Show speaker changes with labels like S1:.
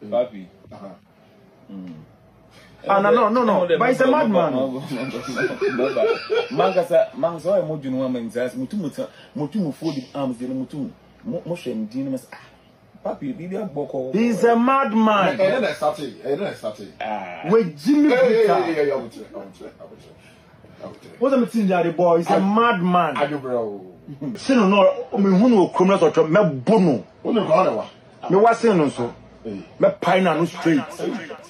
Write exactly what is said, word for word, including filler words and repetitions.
S1: Papi.
S2: Ah no no no no. But he's a madman.
S1: Mangasa mangasa wa mo dwunu ma nzas mutu mutu mutu mu fodi arms de mutu mo hwem din mas Papi bibi agboko.
S2: He's a madman.
S3: E dey start e dey start.
S2: Ah. We Jimmy Peter. What's the meeting the boy? He's a madman.
S3: Ayo bro.
S2: Sin no me hunu okrom so to me bono.
S3: Wonu ko na wa.
S2: Me wa sin no so. Me pine no straight.